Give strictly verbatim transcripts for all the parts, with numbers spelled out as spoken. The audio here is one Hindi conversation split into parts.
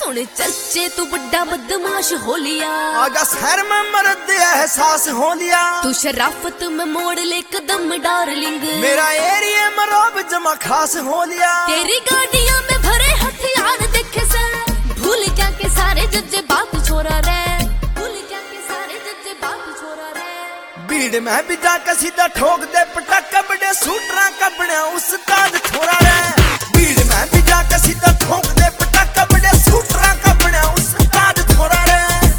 सुन चर्चे तू बड़ा बदमाश हो लिया, आगा शहर में मर्द एहसास हो लिया। तू शराफत में मोड़ ले कदम डार्लिंग, मेरा एरिया में रोब जमा खास हो लिया। तेरी गाड़ियों में भरे हथियार देखे से भूल जा के सारे जज्जे बात छोरा रे, भूल जा के सारे जज्जे बात छोरा रे। भीड़ में भी जाकर सीधा ठोक दे पटाखा बड़े सूटरा का बड़ा उस्ताद छोरा रे। भीड़ में भी जाकर सीधा ठोक दे पटाखा बड़े सूटरा का बड़ा उस्ताद छोरा रे।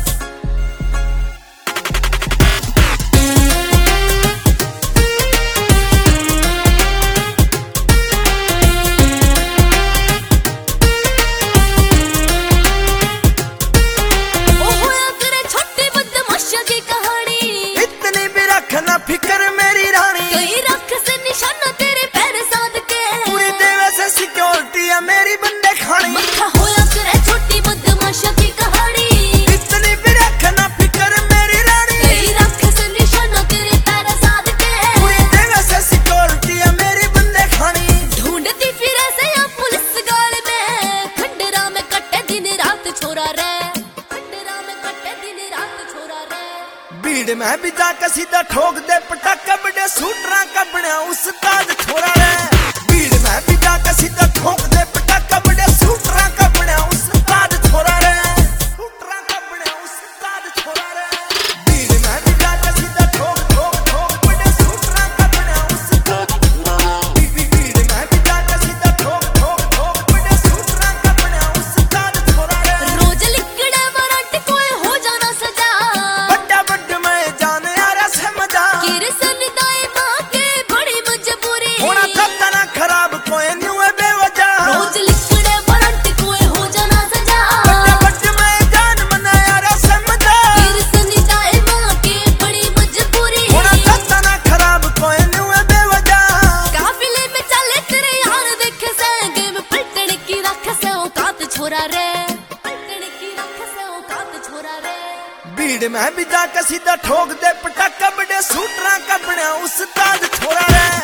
फिकर मेरी रानी कहीं रख से निशाना तेरे पैर साध के, पूरी देवे से सिक्योरिटी है मेरी बंदे खानी। मक्खा होया करे छोटी बदमाशा की कहानी, इतनी भी रखना फिकर मेरी रानी। कहीं रख से निशाना तेरे पैर साध के, पूरी देवे से सिक्योरिटी है मेरी बंदे खानी। ढूंढती फिरे से या पुलिस गाल में, खंडरा में कटे दिन रात छोरा रे, खंडरा में कटे दिन रात छोरा रे। भीड़ में भी जाकर सीधा ठोक दे पटाखा बड़े सूटरा का बड़ा उस्ताद छोरा रे। भीड़ में भी जाकर सीधा ठोक दे पटाखा बड़े सूटरा का बड़ा उस्ताद छोरा रे। सूटरा का बड़ा उस्ताद छोरा रे। भीड़ में भी जाकर सीधा ठोक ठोक ठोक बड़े सूटरा का बड़ा उस्ताद। भीड़ में भी जाकर सीधा ठोक ठोक ठोक बड़े सूटरा का बड़ा उस्ताद छोरा रे। रोज लिखड़े वारंट कोई हो जाना सजा, बड़ा बड़ मैं जान यारा से मजा। किरसन दाई मां के बड़ी मजबूरी, होना था ना खराब कोई न्यू है बेवजह। रोज लिखड़े वारंट कोई हो जाना सजा, बड़ा बड़ मैं जान मना यारा से मजा। किरसन दाई मां के बड़ी मजबूरी, होना था ना खराब कोई न्यू है बेवजह। काफिले में चले तेरे यार देखे से, गेम पलटने की रख से औकात छोरा रे, पलटने की रख से औकात छोरा रे। भीड़ में भी जाकर सीधा ठोक दे पटाखा बड़े सूटरा का बड़ा उस्ताद छोरा रे।